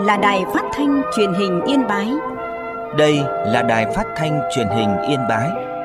là Đài Phát thanh Truyền hình Yên Bái. Đây là Đài Phát thanh Truyền hình Yên Bái.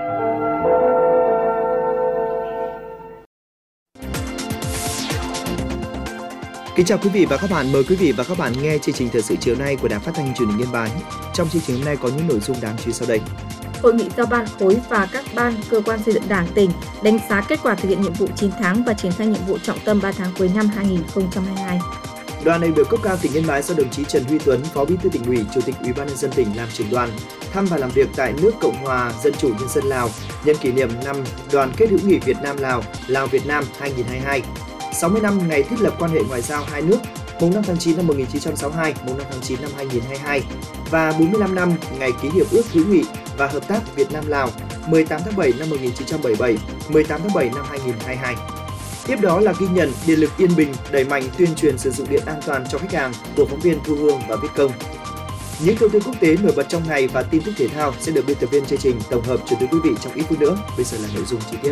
Kính chào quý vị và các bạn, mời quý vị và các bạn nghe chương trình thời sự chiều nay của Đài Phát thanh Truyền hình Yên Bái. Trong chương trình hôm nay có những nội dung đáng chú ý sau đây. Hội nghị giao ban khối và các ban, cơ quan xây dựng Đảng tỉnh đánh giá kết quả thực hiện nhiệm vụ 9 tháng và triển khai nhiệm vụ trọng tâm 3 tháng cuối năm 2022. Đoàn đại biểu cấp cao tỉnh Yên Bái do đồng chí Trần Huy Tuấn, Phó Bí thư Tỉnh ủy, Chủ tịch Ủy ban nhân dân tỉnh làm trưởng đoàn, thăm và làm việc tại nước Cộng hòa Dân chủ Nhân dân Lào nhân kỷ niệm năm Đoàn kết hữu nghị Việt Nam Lào, Lào Việt Nam 2022. 60 năm ngày thiết lập quan hệ ngoại giao hai nước, mùng 5 tháng 9 năm 1962, mùng 5 tháng 9 năm 2022 và 45 năm ngày ký hiệp ước hữu nghị và hợp tác Việt Nam Lào 18 tháng 7 năm 1977, 18 tháng 7 năm 2022. Tiếp đó là ghi nhận Điện lực Yên Bình đẩy mạnh tuyên truyền sử dụng điện an toàn cho khách hàng của phóng viên Thu Hương và Viết Công. Những thông tin quốc tế nổi bật trong ngày và tin tức thể thao sẽ được biên tập viên chương trình tổng hợp chuyển tới quý vị trong ít phút nữa. Bây giờ là nội dung chi tiết.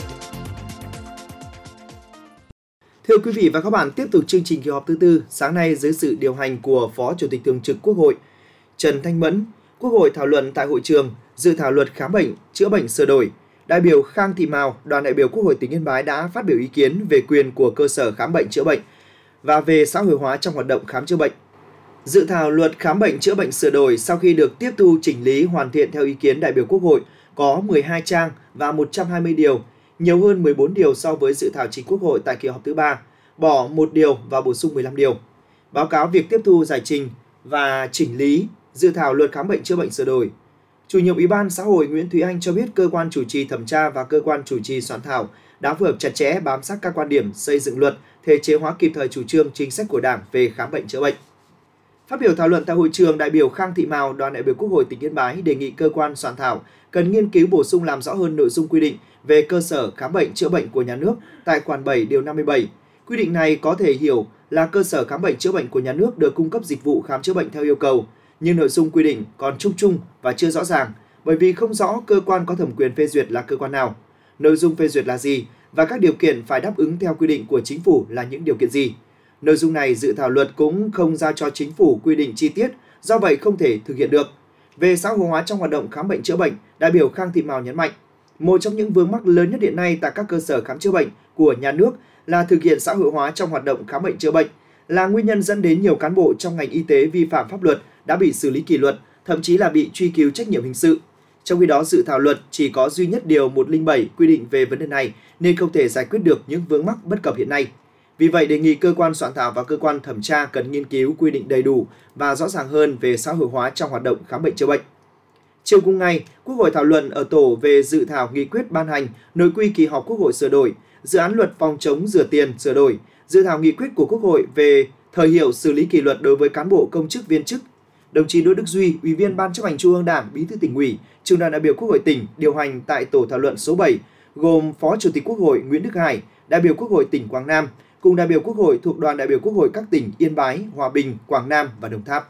Thưa quý vị và các bạn, tiếp tục chương trình kỳ họp thứ tư, sáng nay dưới sự điều hành của Phó Chủ tịch Thường trực Quốc hội Trần Thanh Mẫn, Quốc hội thảo luận tại hội trường dự thảo luật khám bệnh, chữa bệnh sửa đổi. Đại biểu Khang Thị Mào, đoàn đại biểu Quốc hội tỉnh Yên Bái đã phát biểu ý kiến về quyền của cơ sở khám bệnh chữa bệnh và về xã hội hóa trong hoạt động khám chữa bệnh. Dự thảo luật khám bệnh chữa bệnh sửa đổi sau khi được tiếp thu chỉnh lý hoàn thiện theo ý kiến đại biểu Quốc hội có 12 trang và 120 điều, nhiều hơn 14 điều so với dự thảo trình Quốc hội tại kỳ họp thứ 3, bỏ 1 điều và bổ sung 15 điều. Báo cáo việc tiếp thu giải trình và chỉnh lý dự thảo luật khám bệnh chữa bệnh sửa đổi. Chủ nhiệm Ủy ban Xã hội Nguyễn Thúy Anh cho biết cơ quan chủ trì thẩm tra và cơ quan chủ trì soạn thảo đã phối hợp chặt chẽ bám sát các quan điểm xây dựng luật, thể chế hóa kịp thời chủ trương chính sách của Đảng về khám bệnh chữa bệnh. Phát biểu thảo luận tại hội trường, đại biểu Khang Thị Mào, đoàn đại biểu Quốc hội tỉnh Yên Bái đề nghị cơ quan soạn thảo cần nghiên cứu bổ sung làm rõ hơn nội dung quy định về cơ sở khám bệnh chữa bệnh của nhà nước tại khoản 7 điều 57. Quy định này có thể hiểu là cơ sở khám bệnh chữa bệnh của nhà nước được cung cấp dịch vụ khám chữa bệnh theo yêu cầu, nhưng nội dung quy định còn chung và chưa rõ ràng, bởi vì không rõ cơ quan có thẩm quyền phê duyệt là cơ quan nào, nội dung phê duyệt là gì và các điều kiện phải đáp ứng theo quy định của chính phủ là những điều kiện gì. Nội dung này dự thảo luật cũng không giao cho chính phủ quy định chi tiết, do vậy không thể thực hiện được. Về xã hội hóa trong hoạt động khám bệnh chữa bệnh, đại biểu Khang Thị Mào nhấn mạnh, một trong những vướng mắc lớn nhất hiện nay tại các cơ sở khám chữa bệnh của nhà nước là thực hiện xã hội hóa trong hoạt động khám bệnh chữa bệnh, là nguyên nhân dẫn đến nhiều cán bộ trong ngành y tế vi phạm pháp luật đã bị xử lý kỷ luật, thậm chí là bị truy cứu trách nhiệm hình sự. Trong khi đó, dự thảo luật chỉ có duy nhất điều 107 quy định về vấn đề này nên không thể giải quyết được những vướng mắc bất cập hiện nay. Vì vậy, đề nghị cơ quan soạn thảo và cơ quan thẩm tra cần nghiên cứu quy định đầy đủ và rõ ràng hơn về xã hội hóa trong hoạt động khám bệnh chữa bệnh. Chiều cùng ngày, Quốc hội thảo luận ở tổ về dự thảo nghị quyết ban hành nội quy kỳ họp Quốc hội sửa đổi, dự án luật phòng chống rửa tiền sửa đổi, dự thảo nghị quyết của Quốc hội về thời hiệu xử lý kỷ luật đối với cán bộ công chức viên chức. Đồng chí Đỗ Đức Duy, Ủy viên Ban Chấp hành Trung ương Đảng, Bí thư Tỉnh ủy, Trưởng đoàn đại biểu Quốc hội tỉnh điều hành tại tổ thảo luận số 7, gồm Phó Chủ tịch Quốc hội Nguyễn Đức Hải, đại biểu Quốc hội tỉnh Quảng Nam, cùng đại biểu Quốc hội thuộc đoàn đại biểu Quốc hội các tỉnh Yên Bái, Hòa Bình, Quảng Nam và Đồng Tháp.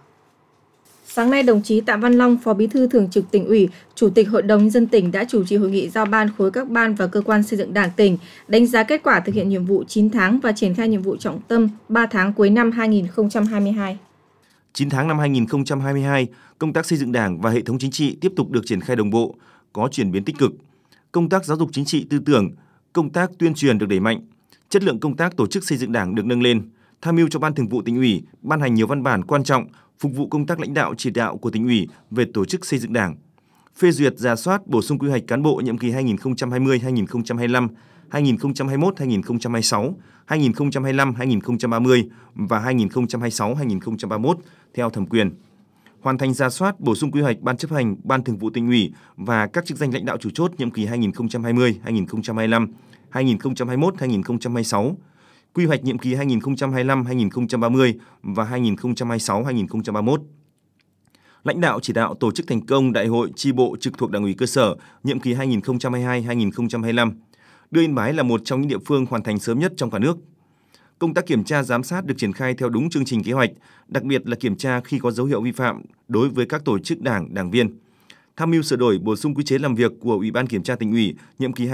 Sáng nay, đồng chí Tạ Văn Long, Phó Bí thư Thường trực Tỉnh ủy, Chủ tịch Hội đồng Nhân dân tỉnh đã chủ trì hội nghị giao ban khối các ban và cơ quan xây dựng Đảng tỉnh, đánh giá kết quả thực hiện nhiệm vụ 9 tháng và triển khai nhiệm vụ trọng tâm 3 tháng cuối năm 2022. 9 tháng năm 2022, công tác xây dựng Đảng và hệ thống chính trị tiếp tục được triển khai đồng bộ, có chuyển biến tích cực. Công tác giáo dục chính trị tư tưởng, công tác tuyên truyền được đẩy mạnh, chất lượng công tác tổ chức xây dựng Đảng được nâng lên, tham mưu cho Ban Thường vụ Tỉnh ủy ban hành nhiều văn bản quan trọng phục vụ công tác lãnh đạo chỉ đạo của Tỉnh ủy về tổ chức xây dựng Đảng, phê duyệt rà soát bổ sung quy hoạch cán bộ nhiệm kỳ 2020-2025, 2021-2026, 2025-2030 và 2026-2031 theo thẩm quyền. Hoàn thành rà soát bổ sung quy hoạch Ban Chấp hành, Ban Thường vụ Tỉnh ủy và các chức danh lãnh đạo chủ chốt nhiệm kỳ 2020-2025, 2021-2026, quy hoạch nhiệm kỳ 2025-2030 và 2026-2031. Lãnh đạo chỉ đạo tổ chức thành công Đại hội chi bộ trực thuộc Đảng ủy cơ sở nhiệm kỳ 2022-2025, đưa Yên Bái là một trong những địa phương hoàn thành sớm nhất trong cả nước. Công tác kiểm tra giám sát được triển khai theo đúng chương trình kế hoạch, đặc biệt là kiểm tra khi có dấu hiệu vi phạm đối với các tổ chức đảng, đảng viên. Tham mưu sửa đổi bổ sung quy chế làm việc của Ủy ban Kiểm tra Tỉnh ủy nhiệm kỳ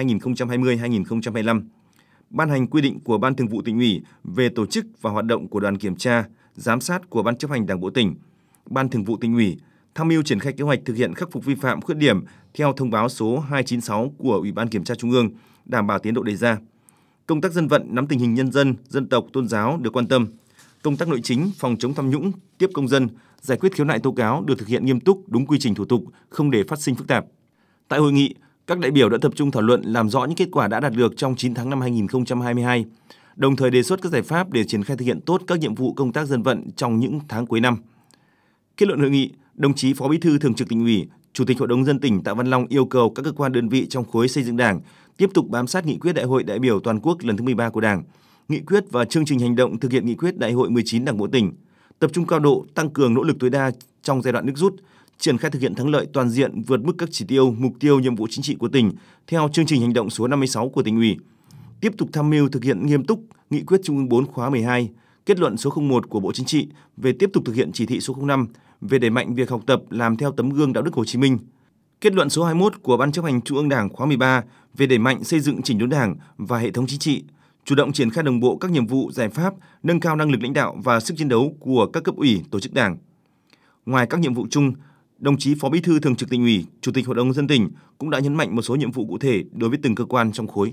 2020-2025. Ban hành quy định của Ban Thường vụ Tỉnh ủy về tổ chức và hoạt động của đoàn kiểm tra, giám sát của Ban chấp hành Đảng bộ tỉnh, Ban Thường vụ Tỉnh ủy, tham mưu triển khai kế hoạch thực hiện khắc phục vi phạm khuyết điểm theo thông báo số 296 của Ủy ban Kiểm tra Trung ương, đảm bảo tiến độ đề ra. Công tác dân vận nắm tình hình nhân dân, dân tộc, tôn giáo được quan tâm. Công tác nội chính, phòng chống tham nhũng, tiếp công dân, giải quyết khiếu nại tố cáo được thực hiện nghiêm túc, đúng quy trình thủ tục, không để phát sinh phức tạp. Tại hội nghị, các đại biểu đã tập trung thảo luận làm rõ những kết quả đã đạt được trong 9 tháng năm 2022, đồng thời đề xuất các giải pháp để triển khai thực hiện tốt các nhiệm vụ công tác dân vận trong những tháng cuối năm. Kết luận hội nghị, đồng chí Phó Bí thư Thường trực Tỉnh ủy, Chủ tịch Hội đồng nhân dân tỉnh Tạ Văn Long yêu cầu các cơ quan đơn vị trong khối xây dựng Đảng tiếp tục bám sát nghị quyết Đại hội đại biểu toàn quốc lần thứ 13 của Đảng, nghị quyết và chương trình hành động thực hiện nghị quyết Đại hội 19 Đảng bộ tỉnh, tập trung cao độ tăng cường nỗ lực tối đa trong giai đoạn nước rút, triển khai thực hiện thắng lợi toàn diện vượt mức các chỉ tiêu, mục tiêu, nhiệm vụ chính trị của tỉnh theo chương trình hành động số 56 của Tỉnh ủy. Tiếp tục tham mưu thực hiện nghiêm túc nghị quyết Trung ương 4 khóa 12, kết luận số 01 của Bộ Chính trị về tiếp tục thực hiện chỉ thị số 05 về đẩy mạnh việc học tập làm theo tấm gương đạo đức Hồ Chí Minh, kết luận số 21 của Ban chấp hành Trung ương Đảng khóa 13 về đẩy mạnh xây dựng chỉnh đốn Đảng và hệ thống chính trị, chủ động triển khai đồng bộ các nhiệm vụ, giải pháp, nâng cao năng lực lãnh đạo và sức chiến đấu của các cấp ủy, tổ chức Đảng. Ngoài các nhiệm vụ chung, đồng chí Phó Bí thư Thường trực Tỉnh ủy, Chủ tịch Hội đồng nhân dân tỉnh cũng đã nhấn mạnh một số nhiệm vụ cụ thể đối với từng cơ quan trong khối.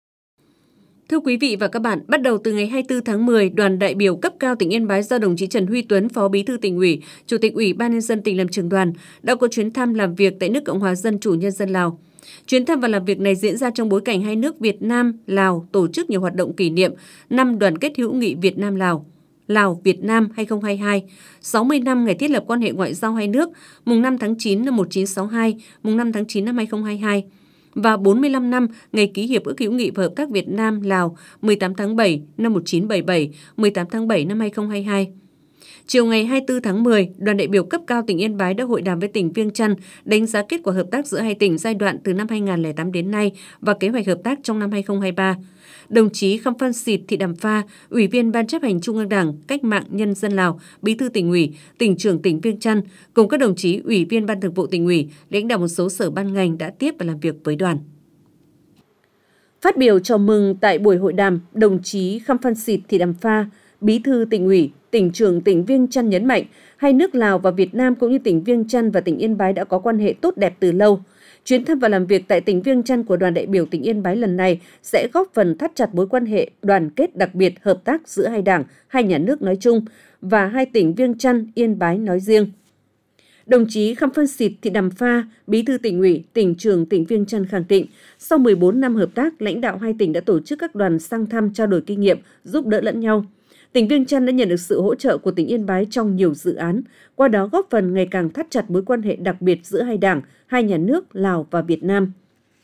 Thưa quý vị và các bạn, bắt đầu từ ngày 24 tháng 10, đoàn đại biểu cấp cao tỉnh Yên Bái do đồng chí Trần Huy Tuấn, Phó Bí thư Tỉnh ủy, Chủ tịch Ủy ban nhân dân tỉnh làm trưởng đoàn đã có chuyến thăm làm việc tại nước Cộng hòa Dân chủ Nhân dân Lào. Chuyến thăm và làm việc này diễn ra trong bối cảnh hai nước Việt Nam, Lào tổ chức nhiều hoạt động kỷ niệm năm đoàn kết hữu nghị Việt Nam Lào, Lào Việt Nam 2022, 60 năm ngày thiết lập quan hệ ngoại giao hai nước, mùng 5 tháng 9 năm 1962, mùng 5 tháng 9 năm 2022. Và 45 năm ngày ký Hiệp ước hữu nghị và hợp tác Việt Nam-Lào 18 tháng 7 năm 1977, 18 tháng 7 năm 2022. Chiều ngày 24 tháng 10, đoàn đại biểu cấp cao tỉnh Yên Bái đã hội đàm với tỉnh Viêng Chăn đánh giá kết quả hợp tác giữa hai tỉnh giai đoạn từ năm 2008 đến nay và kế hoạch hợp tác trong năm 2023. Đồng chí Khăm Phan Xịt Thị Đàm Pha, Ủy viên Ban chấp hành Trung ương Đảng, Cách mạng Nhân dân Lào, Bí thư Tỉnh ủy, Tỉnh trưởng tỉnh Viêng Chăn cùng các đồng chí Ủy viên Ban Thường vụ Tỉnh ủy, lãnh đạo một số sở ban ngành đã tiếp và làm việc với đoàn. Phát biểu chào mừng tại buổi hội đàm, đồng chí Khăm Phan Xịt Thị Đàm Pha, Bí thư Tỉnh ủy, Tỉnh trưởng tỉnh Viêng Chăn nhấn mạnh, hai nước Lào và Việt Nam cũng như tỉnh Viêng Chăn và tỉnh Yên Bái đã có quan hệ tốt đẹp từ lâu. Chuyến thăm và làm việc tại tỉnh Viêng Chăn của đoàn đại biểu tỉnh Yên Bái lần này sẽ góp phần thắt chặt mối quan hệ đoàn kết đặc biệt hợp tác giữa hai đảng, hai nhà nước nói chung và hai tỉnh Viêng Chăn, Yên Bái nói riêng. Đồng chí Khăm Phan Xịt Thị Đàm Pha, Bí thư Tỉnh ủy, Tỉnh trưởng tỉnh Viêng Chăn khẳng định, sau 14 năm hợp tác, lãnh đạo hai tỉnh đã tổ chức các đoàn sang thăm trao đổi kinh nghiệm, giúp đỡ lẫn nhau. Tỉnh Viêng Chăn đã nhận được sự hỗ trợ của tỉnh Yên Bái trong nhiều dự án, qua đó góp phần ngày càng thắt chặt mối quan hệ đặc biệt giữa hai đảng, hai nhà nước Lào và Việt Nam.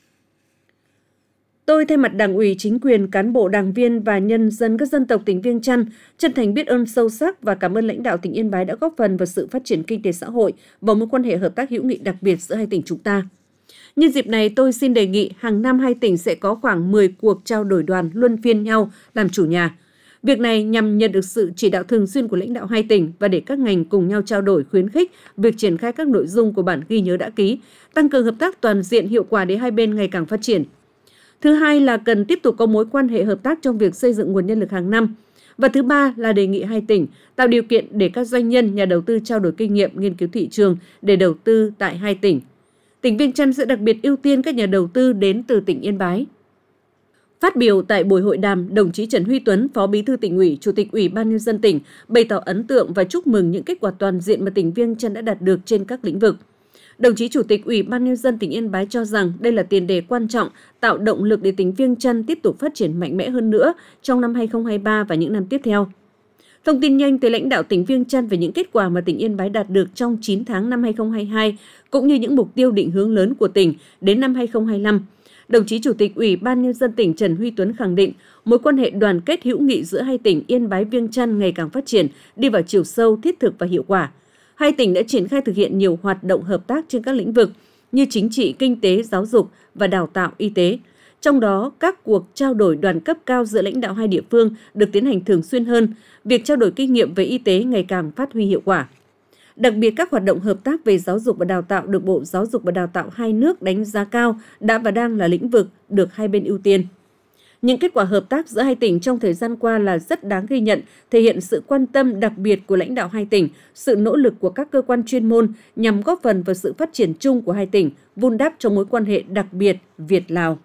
Tôi thay mặt Đảng ủy, chính quyền, cán bộ, đảng viên và nhân dân các dân tộc tỉnh Viêng Chăn chân thành biết ơn sâu sắc và cảm ơn lãnh đạo tỉnh Yên Bái đã góp phần vào sự phát triển kinh tế xã hội và mối quan hệ hợp tác hữu nghị đặc biệt giữa hai tỉnh chúng ta. Nhân dịp này, tôi xin đề nghị hàng năm hai tỉnh sẽ có khoảng 10 cuộc trao đổi đoàn luân phiên nhau làm chủ nhà. Việc này nhằm nhận được sự chỉ đạo thường xuyên của lãnh đạo hai tỉnh và để các ngành cùng nhau trao đổi khuyến khích việc triển khai các nội dung của bản ghi nhớ đã ký, tăng cường hợp tác toàn diện hiệu quả để hai bên ngày càng phát triển. Thứ hai là cần tiếp tục có mối quan hệ hợp tác trong việc xây dựng nguồn nhân lực hàng năm. Và thứ ba là đề nghị hai tỉnh tạo điều kiện để các doanh nhân, nhà đầu tư trao đổi kinh nghiệm, nghiên cứu thị trường để đầu tư tại hai tỉnh. Tỉnh Viêng Chăn sẽ đặc biệt ưu tiên các nhà đầu tư đến từ tỉnh Yên Bái. Phát biểu tại buổi hội đàm, đồng chí Trần Huy Tuấn, Phó Bí thư Tỉnh ủy, Chủ tịch Ủy ban nhân dân tỉnh bày tỏ ấn tượng và chúc mừng những kết quả toàn diện mà tỉnh Viêng Chăn đã đạt được trên các lĩnh vực. Đồng chí Chủ tịch Ủy ban nhân dân tỉnh Yên Bái cho rằng đây là tiền đề quan trọng tạo động lực để tỉnh Viêng Chăn tiếp tục phát triển mạnh mẽ hơn nữa trong năm 2023 và những năm tiếp theo. Thông tin nhanh tới lãnh đạo tỉnh Viêng Chăn về những kết quả mà tỉnh Yên Bái đạt được trong 9 tháng năm 2022 cũng như những mục tiêu định hướng lớn của tỉnh đến năm 2025. Đồng chí Chủ tịch Ủy ban nhân dân tỉnh Trần Huy Tuấn khẳng định mối quan hệ đoàn kết hữu nghị giữa hai tỉnh Yên Bái Viêng Chăn ngày càng phát triển, đi vào chiều sâu, thiết thực và hiệu quả. Hai tỉnh đã triển khai thực hiện nhiều hoạt động hợp tác trên các lĩnh vực như chính trị, kinh tế, giáo dục và đào tạo, y tế. Trong đó, các cuộc trao đổi đoàn cấp cao giữa lãnh đạo hai địa phương được tiến hành thường xuyên hơn, việc trao đổi kinh nghiệm về y tế ngày càng phát huy hiệu quả. Đặc biệt, các hoạt động hợp tác về giáo dục và đào tạo được Bộ Giáo dục và Đào tạo hai nước đánh giá cao đã và đang là lĩnh vực được hai bên ưu tiên. Những kết quả hợp tác giữa hai tỉnh trong thời gian qua là rất đáng ghi nhận, thể hiện sự quan tâm đặc biệt của lãnh đạo hai tỉnh, sự nỗ lực của các cơ quan chuyên môn nhằm góp phần vào sự phát triển chung của hai tỉnh, vun đắp cho mối quan hệ đặc biệt Việt-Lào.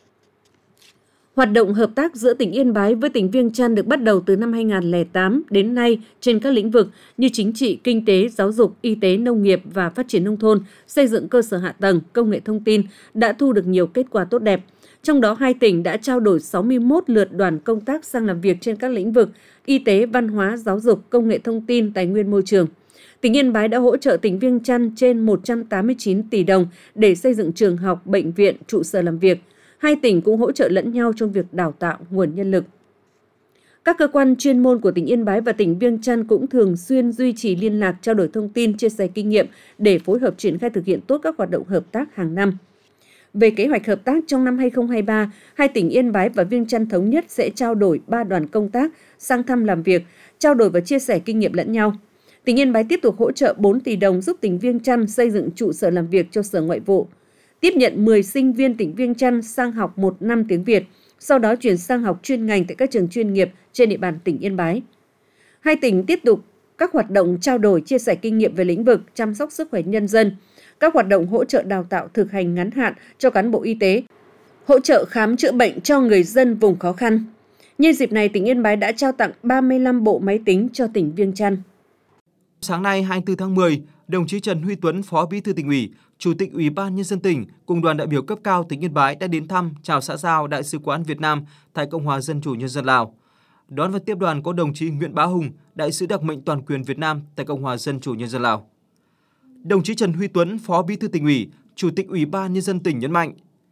Hoạt động hợp tác giữa tỉnh Yên Bái với tỉnh Viêng Chăn được bắt đầu từ năm 2008 đến nay trên các lĩnh vực như chính trị, kinh tế, giáo dục, y tế, nông nghiệp và phát triển nông thôn, xây dựng cơ sở hạ tầng, công nghệ thông tin đã thu được nhiều kết quả tốt đẹp. Trong đó, hai tỉnh đã trao đổi 61 lượt đoàn công tác sang làm việc trên các lĩnh vực y tế, văn hóa, giáo dục, công nghệ thông tin, tài nguyên môi trường. Tỉnh Yên Bái đã hỗ trợ tỉnh Viêng Chăn trên 189 tỷ đồng để xây dựng trường học, bệnh viện, trụ sở làm việc. Hai tỉnh cũng hỗ trợ lẫn nhau trong việc đào tạo nguồn nhân lực. Các cơ quan chuyên môn của tỉnh Yên Bái và tỉnh Viêng Chăn cũng thường xuyên duy trì liên lạc, trao đổi thông tin, chia sẻ kinh nghiệm để phối hợp triển khai thực hiện tốt các hoạt động hợp tác hàng năm. Về kế hoạch hợp tác trong năm 2023, hai tỉnh Yên Bái và Viêng Chăn thống nhất sẽ trao đổi 3 đoàn công tác sang thăm làm việc, trao đổi và chia sẻ kinh nghiệm lẫn nhau. Tỉnh Yên Bái tiếp tục hỗ trợ 4 tỷ đồng giúp tỉnh Viêng Chăn xây dựng trụ sở làm việc cho Sở Ngoại vụ, tiếp nhận 10 sinh viên tỉnh Viêng Chăn sang học 1 năm tiếng Việt, sau đó chuyển sang học chuyên ngành tại các trường chuyên nghiệp trên địa bàn tỉnh Yên Bái. Hai tỉnh tiếp tục các hoạt động trao đổi, chia sẻ kinh nghiệm về lĩnh vực chăm sóc sức khỏe nhân dân, các hoạt động hỗ trợ đào tạo thực hành ngắn hạn cho cán bộ y tế, hỗ trợ khám chữa bệnh cho người dân vùng khó khăn. Nhân dịp này, tỉnh Yên Bái đã trao tặng 35 bộ máy tính cho tỉnh Viêng Chăn. Sáng nay 24 tháng 10, đồng chí Trần Huy Tuấn, Phó Bí thư Tỉnh ủy, Chủ tịch Ủy ban Nhân dân tỉnh cùng đoàn đại biểu cấp cao tỉnh Yên Bái đã đến thăm, chào xã giao Đại sứ quán Việt Nam tại Cộng hòa Dân chủ Nhân dân Lào. Đón và tiếp đoàn có đồng chí Nguyễn Bá Hùng, Đại sứ đặc mệnh toàn quyền Việt Nam tại Cộng hòa Dân chủ Nhân dân Lào. Đồng chí Trần Huy Tuấn, Phó Bí thư Tỉnh ủy, Chủ tịch Ủy ban Nhân dân tỉnh nhấn mạnh,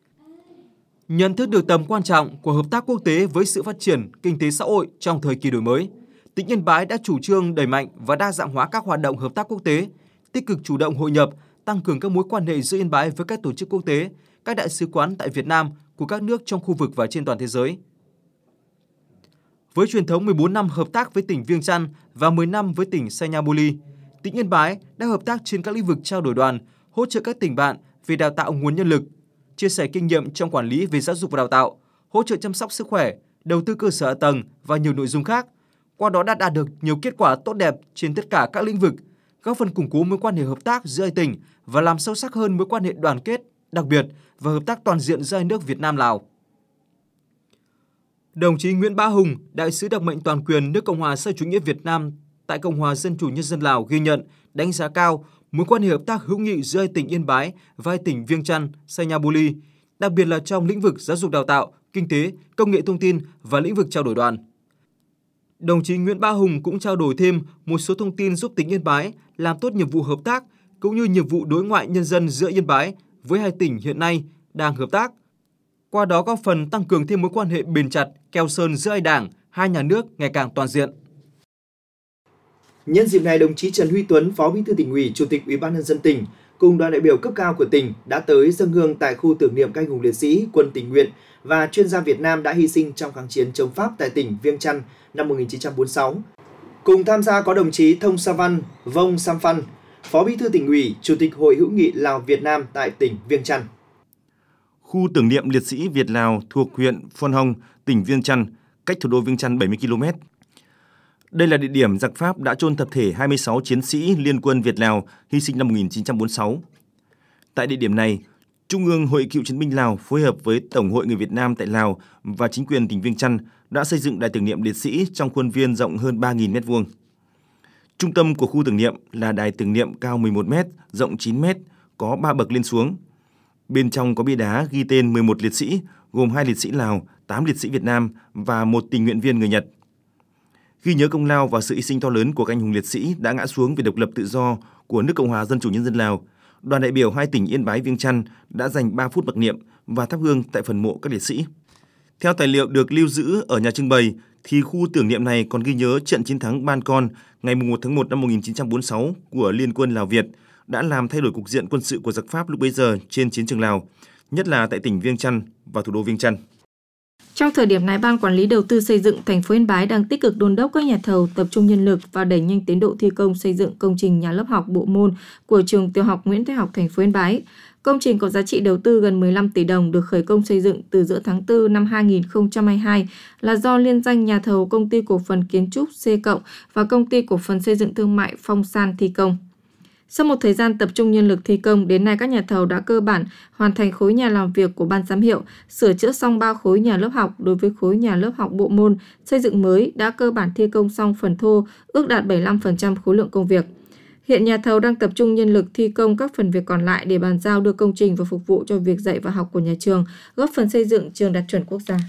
nhận thức được tầm quan trọng của hợp tác quốc tế với sự phát triển kinh tế xã hội trong thời kỳ đổi mới, tỉnh Yên Bái đã chủ trương đẩy mạnh và đa dạng hóa các hoạt động hợp tác quốc tế, tích cực chủ động hội nhập, tăng cường các mối quan hệ giữa Yên Bái với các tổ chức quốc tế, các đại sứ quán tại Việt Nam của các nước trong khu vực và trên toàn thế giới. Với truyền thống 14 năm hợp tác với tỉnh Viêng Chăn và 10 năm với tỉnh Sayabuli, tỉnh Yên Bái đã hợp tác trên các lĩnh vực trao đổi đoàn, hỗ trợ các tỉnh bạn về đào tạo nguồn nhân lực, chia sẻ kinh nghiệm trong quản lý về giáo dục và đào tạo, hỗ trợ chăm sóc sức khỏe, đầu tư cơ sở hạ tầng và nhiều nội dung khác. Qua đó đã đạt được nhiều kết quả tốt đẹp trên tất cả các lĩnh vực, góp phần củng cố mối quan hệ hợp tác giữa hai tỉnh và làm sâu sắc hơn mối quan hệ đoàn kết, đặc biệt và hợp tác toàn diện giữa hai nước Việt Nam Lào. Đồng chí Nguyễn Bá Hùng, Đại sứ đặc mệnh toàn quyền nước Cộng hòa xã hội chủ nghĩa Việt Nam tại Cộng hòa Dân chủ Nhân dân Lào ghi nhận, đánh giá cao mối quan hệ hợp tác hữu nghị giữa hai tỉnh Yên Bái và hai tỉnh Viêng Chăn, Sayabuli, đặc biệt là trong lĩnh vực giáo dục đào tạo, kinh tế, công nghệ thông tin và lĩnh vực trao đổi đoàn. Đồng chí Nguyễn Bá Hùng cũng trao đổi thêm một số thông tin giúp tỉnh Yên Bái làm tốt nhiệm vụ hợp tác cũng như nhiệm vụ đối ngoại nhân dân giữa Yên Bái với hai tỉnh hiện nay đang hợp tác. Qua đó góp phần tăng cường thêm mối quan hệ bền chặt, keo sơn giữa hai đảng, hai nhà nước ngày càng toàn diện. Nhân dịp này, đồng chí Trần Huy Tuấn, Phó Bí thư Tỉnh ủy, Chủ tịch Ủy ban Nhân dân tỉnh cùng đoàn đại biểu cấp cao của tỉnh đã tới dâng hương tại khu tưởng niệm các anh hùng liệt sĩ, quân tình nguyện và chuyên gia Việt Nam đã hy sinh trong kháng chiến chống Pháp tại tỉnh Viêng Chăn năm 1946. Cùng tham gia có đồng chí Thông Sa Văn Vong Sam Phan, Phó Bí thư Tỉnh ủy, Chủ tịch Hội hữu nghị Lào Việt Nam tại tỉnh Viêng Chăn. Khu tưởng niệm liệt sĩ Việt-Lào thuộc huyện Phon Hông, tỉnh Viêng Chăn, cách thủ đô Viêng Chăn 70 km. Đây là địa điểm giặc Pháp đã chôn tập thể 26 chiến sĩ Liên quân Việt-Lào hy sinh năm 1946. Tại địa điểm này, Trung ương Hội Cựu chiến binh Lào phối hợp với Tổng hội người Việt Nam tại Lào và chính quyền tỉnh Viêng Chăn đã xây dựng đài tưởng niệm liệt sĩ trong khuôn viên rộng hơn 3.000 m². Trung tâm của khu tưởng niệm là đài tưởng niệm cao 11 m, rộng 9 m, có 3 bậc lên xuống. Bên trong có bia đá ghi tên 11 liệt sĩ, gồm 2 liệt sĩ Lào, 8 liệt sĩ Việt Nam và 1 tình nguyện viên người Nhật. Ghi nhớ công lao và sự hy sinh to lớn của các anh hùng liệt sĩ đã ngã xuống vì độc lập tự do của nước Cộng hòa Dân chủ Nhân dân Lào, đoàn đại biểu hai tỉnh Yên Bái, Viêng Chăn đã dành 3 phút mặc niệm và thắp hương tại phần mộ các liệt sĩ. Theo tài liệu được lưu giữ ở nhà trưng bày, thì khu tưởng niệm này còn ghi nhớ trận chiến thắng Ban Con ngày 1 tháng 1 năm 1946 của Liên quân Lào Việt đã làm thay đổi cục diện quân sự của giặc Pháp lúc bấy giờ trên chiến trường Lào, nhất là tại tỉnh Viêng Chăn và thủ đô Viêng Chăn. Trong thời điểm này, Ban Quản lý Đầu tư xây dựng thành phố Yên Bái đang tích cực đôn đốc các nhà thầu tập trung nhân lực và đẩy nhanh tiến độ thi công xây dựng công trình nhà lớp học bộ môn của trường tiểu học Nguyễn Thái Học thành phố Yên Bái. Công trình có giá trị đầu tư gần 15 tỷ đồng được khởi công xây dựng từ giữa tháng 4 năm 2022 là do liên danh nhà thầu Công ty Cổ phần Kiến trúc C+ và Công ty Cổ phần Xây dựng Thương mại Phong San thi công. Sau một thời gian tập trung nhân lực thi công, đến nay các nhà thầu đã cơ bản hoàn thành khối nhà làm việc của ban giám hiệu, sửa chữa xong 3 khối nhà lớp học. Đối với khối nhà lớp học bộ môn xây dựng mới đã cơ bản thi công xong phần thô, ước đạt 75% khối lượng công việc. Hiện nhà thầu đang tập trung nhân lực thi công các phần việc còn lại để bàn giao đưa công trình và phục vụ cho việc dạy và học của nhà trường, góp phần xây dựng trường đạt chuẩn quốc gia.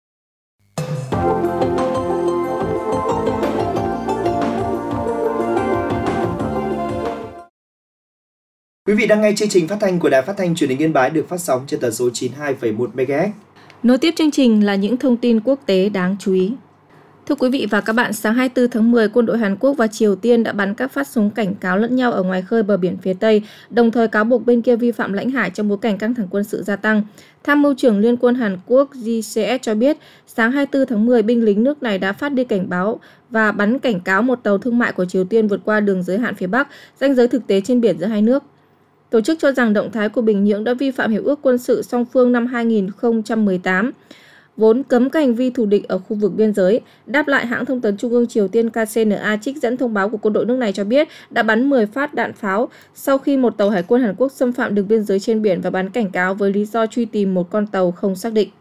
Quý vị đang nghe chương trình phát thanh của Đài Phát thanh Truyền hình Yên Bái được phát sóng trên tần số 92,1 MHz. Nối tiếp chương trình là những thông tin quốc tế đáng chú ý. Thưa quý vị và các bạn, sáng 24 tháng 10, quân đội Hàn Quốc và Triều Tiên đã bắn các phát súng cảnh cáo lẫn nhau ở ngoài khơi bờ biển phía Tây, đồng thời cáo buộc bên kia vi phạm lãnh hải trong bối cảnh căng thẳng quân sự gia tăng. Tham mưu trưởng Liên quân Hàn Quốc JCS cho biết, sáng 24 tháng 10, binh lính nước này đã phát đi cảnh báo và bắn cảnh cáo một tàu thương mại của Triều Tiên vượt qua đường giới hạn phía Bắc, ranh giới thực tế trên biển giữa hai nước. Tổ chức cho rằng động thái của Bình Nhưỡng đã vi phạm Hiệp ước quân sự song phương năm 2018, vốn cấm các hành vi thù địch ở khu vực biên giới. Đáp lại, hãng thông tấn Trung ương Triều Tiên KCNA trích dẫn thông báo của quân đội nước này cho biết đã bắn 10 phát đạn pháo sau khi một tàu hải quân Hàn Quốc xâm phạm đường biên giới trên biển và bắn cảnh cáo với lý do truy tìm một con tàu không xác định.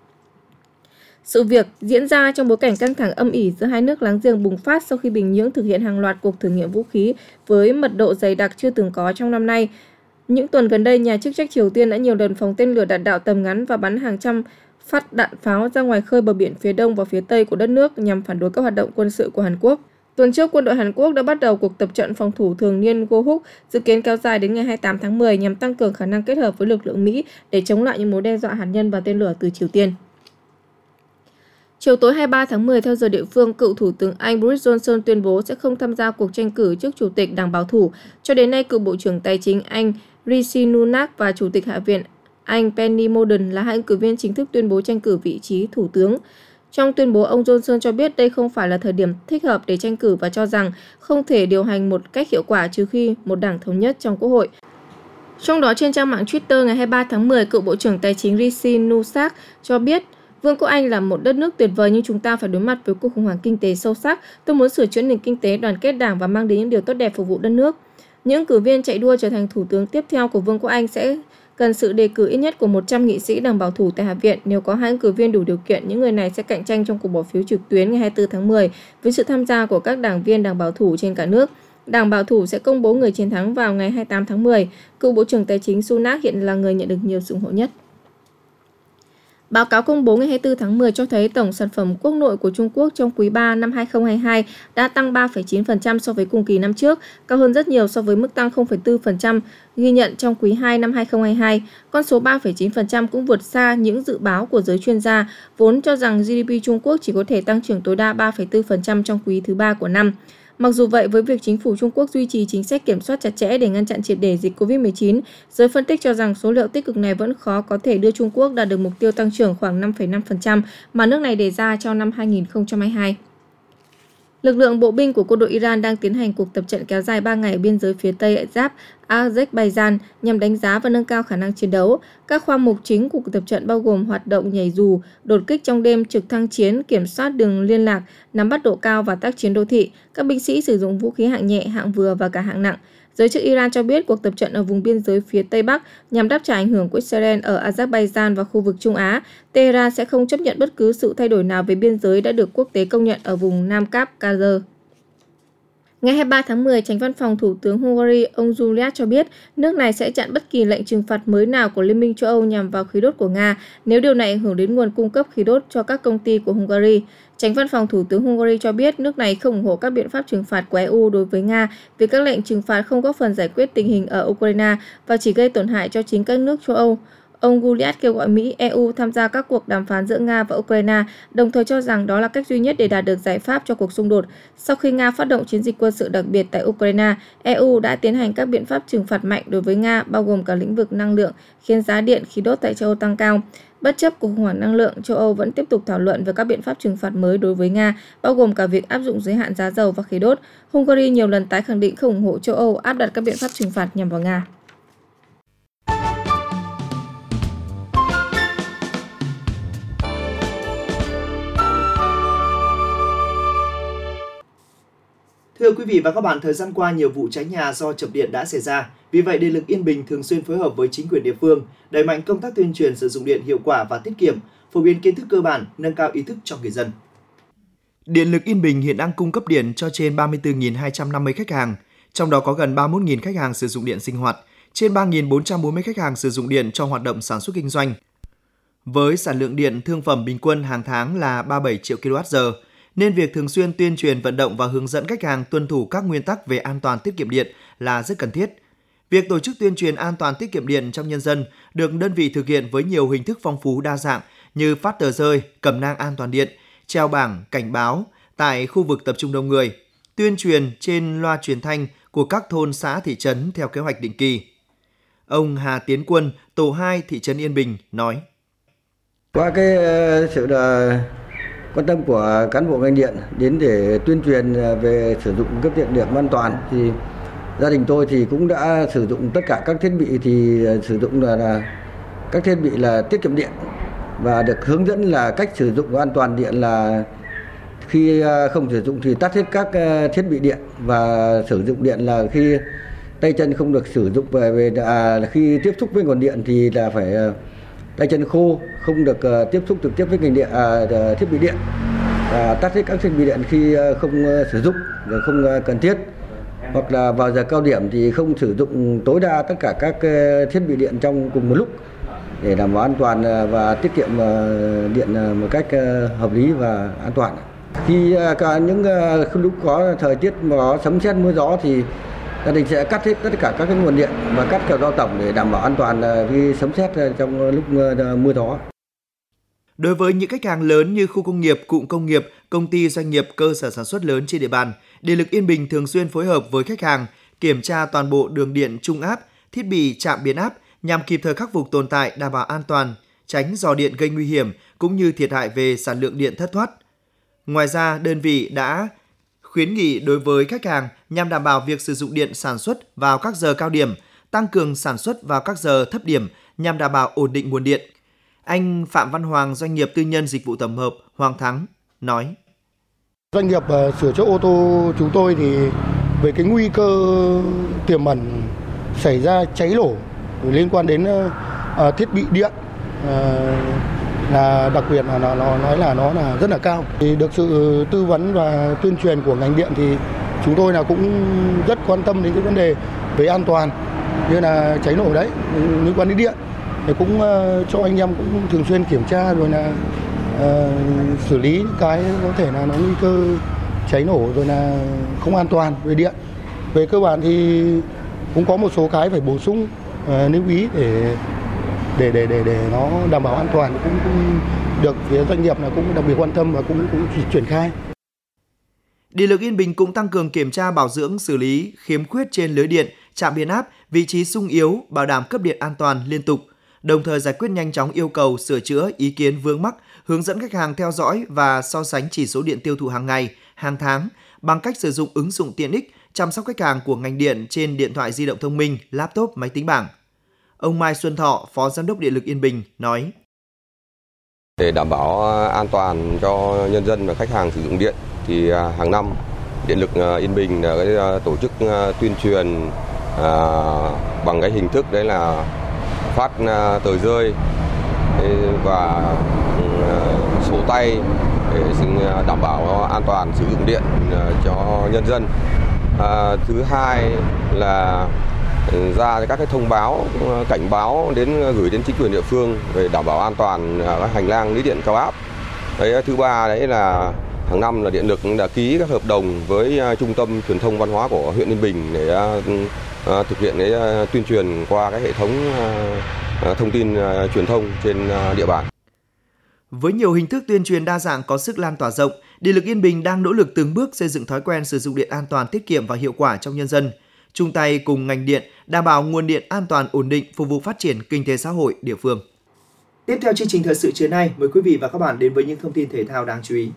Sự việc diễn ra trong bối cảnh căng thẳng âm ỉ giữa hai nước láng giềng bùng phát sau khi Bình Nhưỡng thực hiện hàng loạt cuộc thử nghiệm vũ khí với mật độ dày đặc chưa từng có trong năm nay. Những tuần gần đây, nhà chức trách Triều Tiên đã nhiều lần phóng tên lửa đạn đạo tầm ngắn và bắn hàng trăm phát đạn pháo ra ngoài khơi bờ biển phía đông và phía tây của đất nước nhằm phản đối các hoạt động quân sự của Hàn Quốc. Tuần trước, quân đội Hàn Quốc đã bắt đầu cuộc tập trận phòng thủ thường niên Gohuk dự kiến kéo dài đến ngày 28 tháng 10 nhằm tăng cường khả năng kết hợp với lực lượng Mỹ để chống lại những mối đe dọa hạt nhân và tên lửa từ Triều Tiên. Chiều tối 23 tháng 10 theo giờ địa phương, cựu Thủ tướng Anh Boris Johnson tuyên bố sẽ không tham gia cuộc tranh cử chức Chủ tịch Đảng Bảo thủ. Cho đến nay, cựu Bộ trưởng Tài chính Anh Rishi Sunak và Chủ tịch Hạ viện Anh Penny Mordaunt là hai ứng cử viên chính thức tuyên bố tranh cử vị trí Thủ tướng. Trong tuyên bố, ông Johnson cho biết đây không phải là thời điểm thích hợp để tranh cử và cho rằng không thể điều hành một cách hiệu quả trừ khi một đảng thống nhất trong Quốc hội. Trong đó, trên trang mạng Twitter ngày 23 tháng 10, cựu Bộ trưởng Tài chính Rishi Sunak cho biết Vương quốc Anh là một đất nước tuyệt vời nhưng chúng ta phải đối mặt với cuộc khủng hoảng kinh tế sâu sắc. Tôi muốn sửa chữa nền kinh tế, đoàn kết đảng và mang đến những điều tốt đẹp phục vụ đất nước. Những ứng cử viên chạy đua trở thành thủ tướng tiếp theo của Vương quốc Anh sẽ cần sự đề cử ít nhất của 100 nghị sĩ Đảng Bảo thủ tại Hạ viện. Nếu có hai ứng cử viên đủ điều kiện, những người này sẽ cạnh tranh trong cuộc bỏ phiếu trực tuyến ngày 24 tháng 10 với sự tham gia của các đảng viên Đảng Bảo thủ trên cả nước. Đảng Bảo thủ sẽ công bố người chiến thắng vào ngày 28 tháng 10. Cựu Bộ trưởng Tài chính Sunak hiện là người nhận được nhiều sự ủng hộ nhất. Báo cáo công bố ngày 24 tháng 10 cho thấy tổng sản phẩm quốc nội của Trung Quốc trong quý 3 năm 2022 đã tăng 3,9% so với cùng kỳ năm trước, cao hơn rất nhiều so với mức tăng 0,4% ghi nhận trong quý 2 năm 2022. Con số 3,9% cũng vượt xa những dự báo của giới chuyên gia, vốn cho rằng GDP Trung Quốc chỉ có thể tăng trưởng tối đa 3,4% trong quý thứ 3 của năm. Mặc dù vậy, với việc chính phủ Trung Quốc duy trì chính sách kiểm soát chặt chẽ để ngăn chặn triệt để dịch COVID-19, giới phân tích cho rằng số liệu tích cực này vẫn khó có thể đưa Trung Quốc đạt được mục tiêu tăng trưởng khoảng 5,5% mà nước này đề ra cho năm 2022. Lực lượng bộ binh của quân đội Iran đang tiến hành cuộc tập trận kéo dài 3 ngày ở biên giới phía Tây giáp Azerbaijan nhằm đánh giá và nâng cao khả năng chiến đấu. Các khoa mục chính của cuộc tập trận bao gồm hoạt động nhảy dù, đột kích trong đêm, trực thăng chiến, kiểm soát đường liên lạc, nắm bắt độ cao và tác chiến đô thị. Các binh sĩ sử dụng vũ khí hạng nhẹ, hạng vừa và cả hạng nặng. Giới chức Iran cho biết cuộc tập trận ở vùng biên giới phía Tây Bắc nhằm đáp trả ảnh hưởng của Israel ở Azerbaijan và khu vực Trung Á. Tehran sẽ không chấp nhận bất cứ sự thay đổi nào về biên giới đã được quốc tế công nhận ở vùng Nam Kafkazơ. Ngày 23 tháng 10, Chánh văn phòng Thủ tướng Hungary ông Julius cho biết nước này sẽ chặn bất kỳ lệnh trừng phạt mới nào của Liên minh châu Âu nhằm vào khí đốt của Nga nếu điều này ảnh hưởng đến nguồn cung cấp khí đốt cho các công ty của Hungary. Chánh văn phòng Thủ tướng Hungary cho biết nước này không ủng hộ các biện pháp trừng phạt của EU đối với Nga vì các lệnh trừng phạt không góp phần giải quyết tình hình ở Ukraine và chỉ gây tổn hại cho chính các nước châu Âu. Ông Julius kêu gọi Mỹ, EU tham gia các cuộc đàm phán giữa Nga và Ukraine, đồng thời cho rằng đó là cách duy nhất để đạt được giải pháp cho cuộc xung đột. Sau khi Nga phát động chiến dịch quân sự đặc biệt tại Ukraine, EU đã tiến hành các biện pháp trừng phạt mạnh đối với Nga, bao gồm cả lĩnh vực năng lượng, khiến giá điện, khí đốt tại châu Âu tăng cao. Bất chấp cuộc khủng hoảng năng lượng, châu Âu vẫn tiếp tục thảo luận về các biện pháp trừng phạt mới đối với Nga, bao gồm cả việc áp dụng giới hạn giá dầu và khí đốt. Hungary nhiều lần tái khẳng định không ủng hộ châu Âu áp đặt các biện pháp trừng phạt nhằm vào Nga. Thưa quý vị và các bạn, thời gian qua nhiều vụ cháy nhà do chập điện đã xảy ra. Vì vậy, Điện lực Yên Bình thường xuyên phối hợp với chính quyền địa phương, đẩy mạnh công tác tuyên truyền sử dụng điện hiệu quả và tiết kiệm, phổ biến kiến thức cơ bản, nâng cao ý thức cho người dân. Điện lực Yên Bình hiện đang cung cấp điện cho trên 34.250 khách hàng, trong đó có gần 31.000 khách hàng sử dụng điện sinh hoạt, trên 3.440 khách hàng sử dụng điện cho hoạt động sản xuất kinh doanh. Với sản lượng điện thương phẩm bình quân hàng tháng là 37 triệu kWh, nên việc thường xuyên tuyên truyền vận động và hướng dẫn khách hàng tuân thủ các nguyên tắc về an toàn tiết kiệm điện là rất cần thiết. Việc tổ chức tuyên truyền an toàn tiết kiệm điện trong nhân dân được đơn vị thực hiện với nhiều hình thức phong phú đa dạng như phát tờ rơi, cẩm nang an toàn điện, treo bảng cảnh báo tại khu vực tập trung đông người, tuyên truyền trên loa truyền thanh của các thôn xã thị trấn theo kế hoạch định kỳ. Ông Hà Tiến Quân, tổ 2 thị trấn Yên Bình nói: Qua sự quan tâm của cán bộ ngành điện đến để tuyên truyền về sử dụng cấp điện an toàn thì gia đình tôi thì cũng đã sử dụng tất cả các thiết bị thì sử dụng là các thiết bị là tiết kiệm điện và được hướng dẫn là cách sử dụng an toàn điện là khi không sử dụng thì tắt hết các thiết bị điện và sử dụng điện là khi tay chân không được sử dụng về khi tiếp xúc với nguồn điện thì là phải tay chân khô, không được tiếp xúc trực tiếp với ngành điện thiết bị điện và tắt hết các thiết bị điện khi không sử dụng và không cần thiết, hoặc là vào giờ cao điểm thì không sử dụng tối đa tất cả các thiết bị điện trong cùng một lúc để đảm bảo an toàn và tiết kiệm điện một cách hợp lý và an toàn. Khi những lúc có thời tiết mà có sấm sét mưa gió thì gia đình sẽ cắt hết tất cả các nguồn điện và cắt cả dao tổng để đảm bảo an toàn khi sấm sét trong lúc mưa gió. Đối với những khách hàng lớn như khu công nghiệp, cụm công nghiệp, công ty, doanh nghiệp, cơ sở sản xuất lớn trên địa bàn, Điện lực Yên Bình thường xuyên phối hợp với khách hàng kiểm tra toàn bộ đường điện trung áp, thiết bị trạm biến áp nhằm kịp thời khắc phục tồn tại, đảm bảo an toàn, tránh rò điện gây nguy hiểm cũng như thiệt hại về sản lượng điện thất thoát. Ngoài ra, đơn vị đã khuyến nghị đối với khách hàng nhằm đảm bảo việc sử dụng điện sản xuất vào các giờ cao điểm, tăng cường sản xuất vào các giờ thấp điểm nhằm đảm bảo ổn định nguồn điện. Anh Phạm Văn Hoàng, doanh nghiệp tư nhân dịch vụ tổng hợp Hoàng Thắng nói: Doanh nghiệp sửa chữa ô tô chúng tôi thì về cái nguy cơ tiềm ẩn xảy ra cháy nổ liên quan đến thiết bị điện là đặc biệt là nó nói là nó là rất là cao. Thì được sự tư vấn và tuyên truyền của ngành điện thì chúng tôi là cũng rất quan tâm đến cái vấn đề về an toàn như là cháy nổ đấy liên quan đến điện. Thì cũng cho anh em cũng thường xuyên kiểm tra rồi là xử lý cái có thể là nó nguy cơ cháy nổ rồi là không an toàn về điện. Về cơ bản thì cũng có một số cái phải bổ sung lưu ý để nó đảm bảo an toàn, cũng được phía doanh nghiệp là cũng đặc biệt quan tâm và cũng triển khai. Điện lực Yên Bình cũng tăng cường kiểm tra bảo dưỡng, xử lý khiếm khuyết trên lưới điện, trạm biến áp, vị trí xung yếu, bảo đảm cấp điện an toàn liên tục, đồng thời giải quyết nhanh chóng yêu cầu sửa chữa, ý kiến vướng mắc, hướng dẫn khách hàng theo dõi và so sánh chỉ số điện tiêu thụ hàng ngày, hàng tháng bằng cách sử dụng ứng dụng tiện ích chăm sóc khách hàng của ngành điện trên điện thoại di động thông minh, laptop, máy tính bảng. Ông Mai Xuân Thọ, Phó Giám đốc Điện lực Yên Bình nói: Để đảm bảo an toàn cho nhân dân và khách hàng sử dụng điện thì hàng năm Điện lực Yên Bình đã tổ chức tuyên truyền bằng cái hình thức đấy là phát tờ rơi và sổ tay để đảm bảo an toàn sử dụng điện cho nhân dân. Thứ hai là ra các cái thông báo, cảnh báo gửi đến chính quyền địa phương về đảm bảo an toàn các hành lang lưới điện cao áp. Đấy, thứ ba đấy là hàng năm là Điện lực đã ký các hợp đồng với Trung tâm Truyền thông Văn hóa của huyện Yên Bình để thực hiện tuyên truyền qua cái hệ thống thông tin truyền thông trên địa bàn. Với nhiều hình thức tuyên truyền đa dạng có sức lan tỏa rộng, Điện lực Yên Bình đang nỗ lực từng bước xây dựng thói quen sử dụng điện an toàn, tiết kiệm và hiệu quả trong nhân dân, chung tay cùng ngành điện đảm bảo nguồn điện an toàn, ổn định, phục vụ phát triển kinh tế xã hội địa phương. Tiếp theo chương trình thời sự trưa nay, mời quý vị và các bạn đến với những thông tin thể thao đáng chú ý.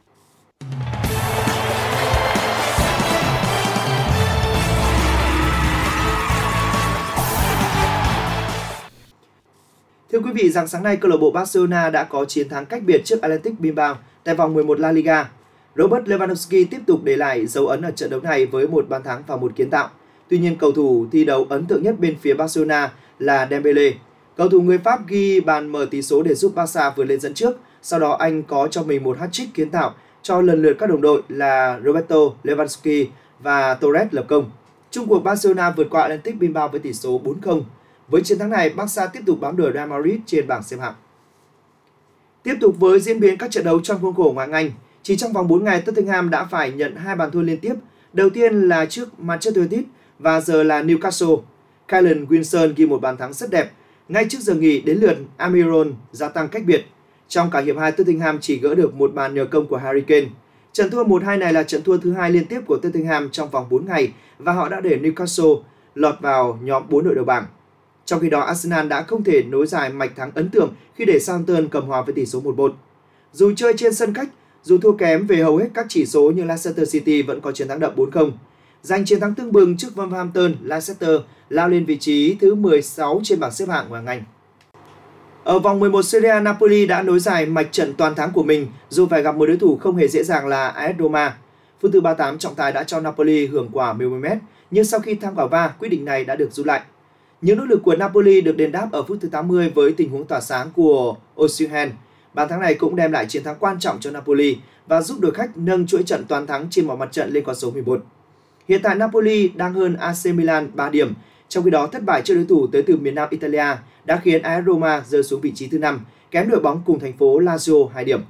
Thưa quý vị, rằng sáng nay câu lạc bộ Barcelona đã có chiến thắng cách biệt trước Athletic Bilbao tại vòng 11 La Liga. Robert Lewandowski tiếp tục để lại dấu ấn ở trận đấu này với một bàn thắng và một kiến tạo. Tuy nhiên, cầu thủ thi đấu ấn tượng nhất bên phía Barcelona là Dembele. Cầu thủ người Pháp ghi bàn mở tỷ số để giúp Barca vượt lên dẫn trước. Sau đó anh có cho mình một hat-trick kiến tạo cho lần lượt các đồng đội là Roberto Lewandowski và Torres lập công. Chung cuộc Barcelona vượt qua Athletic Bilbao với tỷ số 4-0. Với chiến thắng này, Barca tiếp tục bám đuổi Real Madrid trên bảng xếp hạng. Tiếp tục với diễn biến các trận đấu trong khuôn khổ ngoại hạng Anh, chỉ trong vòng 4 ngày Tottenham đã phải nhận 2 bàn thua liên tiếp. Đầu tiên là trước Manchester United và giờ là Newcastle. Callum Wilson ghi một bàn thắng rất đẹp. Ngay trước giờ nghỉ đến lượt Almiron gia tăng cách biệt. Trong cả hiệp 2, Tottenham chỉ gỡ được một bàn nhờ công của Harry Kane. Trận thua 1-2 này là trận thua thứ 2 liên tiếp của Tottenham trong vòng 4 ngày và họ đã để Newcastle lọt vào nhóm 4 đội đầu bảng. Trong khi đó, Arsenal đã không thể nối dài mạch thắng ấn tượng khi để Southampton cầm hòa với tỷ số 1-1. Dù chơi trên sân khách, dù thua kém về hầu hết các chỉ số nhưng Leicester City vẫn có chiến thắng đậm 4-0. Giành chiến thắng tưng bừng trước Wolverhampton, Leicester lao lên vị trí thứ 16 trên bảng xếp hạng ngoại hạng Anh. Ở vòng 11 Serie A, Napoli đã nối dài mạch trận toàn thắng của mình dù phải gặp một đối thủ không hề dễ dàng là AS Roma. Phút thứ 38, trọng tài đã cho Napoli hưởng quả 10m, nhưng sau khi tham khảo VAR, quyết định này đã được rút lại. Những nỗ lực của Napoli được đền đáp ở phút thứ 80 với tình huống tỏa sáng của Osimhen. Bàn thắng này cũng đem lại chiến thắng quan trọng cho Napoli và giúp đội khách nâng chuỗi trận toàn thắng trên mọi mặt trận lên con số 11. Hiện tại Napoli đang hơn AC Milan 3 điểm, trong khi đó thất bại trước đối thủ tới từ miền Nam Italia đã khiến AS Roma rơi xuống vị trí thứ 5, kém đội bóng cùng thành phố Lazio 2 điểm.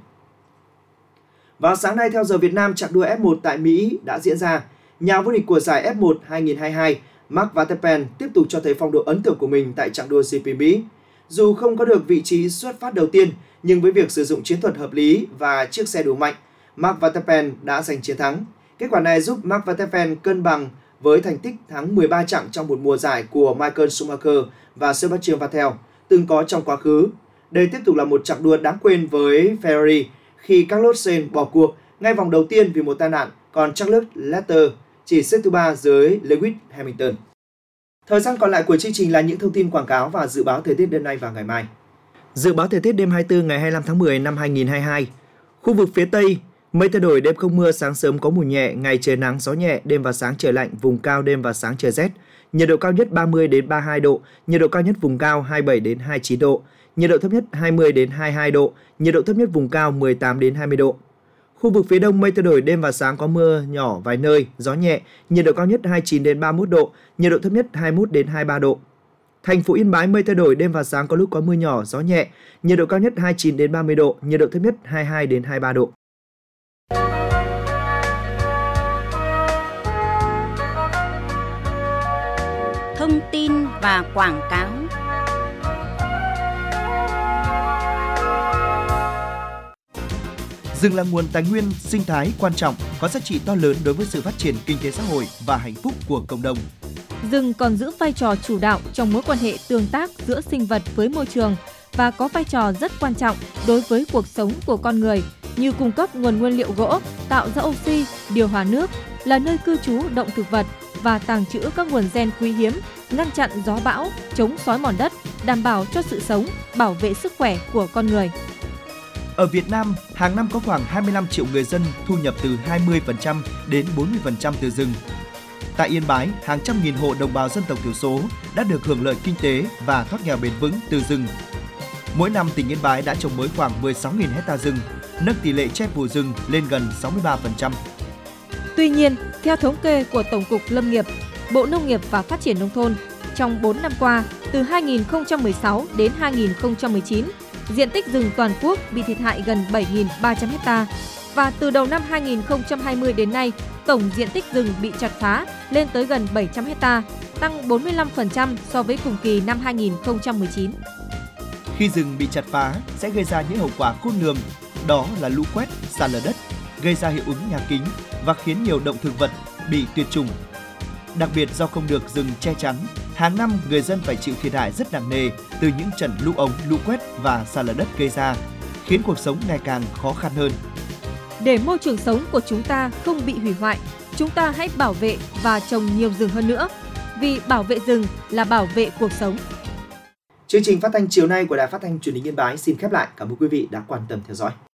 Vào sáng nay theo giờ Việt Nam, trận đua F1 tại Mỹ đã diễn ra. Nhà vô địch của giải F1 2022 Max Verstappen tiếp tục cho thấy phong độ ấn tượng của mình tại chặng đua GP Mỹ. Dù không có được vị trí xuất phát đầu tiên, nhưng với việc sử dụng chiến thuật hợp lý và chiếc xe đủ mạnh, Max Verstappen đã giành chiến thắng. Kết quả này giúp Max Verstappen cân bằng với thành tích thắng 13 chặng trong một mùa giải của Michael Schumacher và Sebastian Vettel từng có trong quá khứ. Đây tiếp tục là một chặng đua đáng quên với Ferrari khi Carlos Sainz bỏ cuộc ngay vòng đầu tiên vì một tai nạn, còn Charles Leclerc chỉ xếp thứ 3 dưới Lewis Hamilton. Thời gian còn lại của chương trình là những thông tin quảng cáo và dự báo thời tiết đêm nay và ngày mai. Dự báo thời tiết đêm 24 ngày 25 tháng 10 năm 2022. Khu vực phía Tây, mây thay đổi, đêm không mưa, sáng sớm có mùi nhẹ, ngày trời nắng, gió nhẹ, đêm và sáng trời lạnh, vùng cao đêm và sáng trời rét. Nhiệt độ cao nhất 30 đến 32 độ, nhiệt độ cao nhất vùng cao 27 đến 29 độ, nhiệt độ thấp nhất 20 đến 22 độ, nhiệt độ thấp nhất vùng cao 18 đến 20 độ. Khu vực phía Đông mây thay đổi, đêm và sáng có mưa nhỏ vài nơi, gió nhẹ, nhiệt độ cao nhất 29 đến 31 độ, nhiệt độ thấp nhất 21 đến 23 độ. Thành phố Yên Bái mây thay đổi, đêm và sáng có lúc có mưa nhỏ, gió nhẹ, nhiệt độ cao nhất 29 đến 30 độ, nhiệt độ thấp nhất 22 đến 23 độ. Thông tin và quảng cáo. Rừng là nguồn tài nguyên sinh thái quan trọng, có giá trị to lớn đối với sự phát triển kinh tế xã hội và hạnh phúc của cộng đồng. Rừng còn giữ vai trò chủ đạo trong mối quan hệ tương tác giữa sinh vật với môi trường và có vai trò rất quan trọng đối với cuộc sống của con người, như cung cấp nguồn nguyên liệu gỗ, tạo ra oxy, điều hòa nước, là nơi cư trú động thực vật và tàng trữ các nguồn gen quý hiếm, ngăn chặn gió bão, chống xói mòn đất, đảm bảo cho sự sống, bảo vệ sức khỏe của con người. Ở Việt Nam, hàng năm có khoảng 25 triệu người dân thu nhập từ 20% đến 40% từ rừng. Tại Yên Bái, hàng trăm nghìn hộ đồng bào dân tộc thiểu số đã được hưởng lợi kinh tế và thoát nghèo bền vững từ rừng. Mỗi năm, tỉnh Yên Bái đã trồng mới khoảng 16.000 hecta rừng, nâng tỷ lệ che phủ rừng lên gần 63%. Tuy nhiên, theo thống kê của Tổng cục Lâm nghiệp, Bộ Nông nghiệp và Phát triển Nông thôn, trong 4 năm qua, từ 2016 đến 2019, diện tích rừng toàn quốc bị thiệt hại gần 7.300 hecta và từ đầu năm 2020 đến nay, tổng diện tích rừng bị chặt phá lên tới gần 700 hecta, tăng 45% so với cùng kỳ năm 2019. Khi rừng bị chặt phá sẽ gây ra những hậu quả khôn lường, đó là lũ quét, sạt lở đất, gây ra hiệu ứng nhà kính và khiến nhiều động thực vật bị tuyệt chủng. Đặc biệt do không được rừng che chắn, hàng năm người dân phải chịu thiệt hại rất nặng nề từ những trận lũ ống, lũ quét và sạt lở đất gây ra, khiến cuộc sống ngày càng khó khăn hơn. Để môi trường sống của chúng ta không bị hủy hoại, chúng ta hãy bảo vệ và trồng nhiều rừng hơn nữa, vì bảo vệ rừng là bảo vệ cuộc sống. Chương trình phát thanh chiều nay của Đài Phát thanh Truyền hình Yên Bái xin khép lại. Cảm ơn quý vị đã quan tâm theo dõi.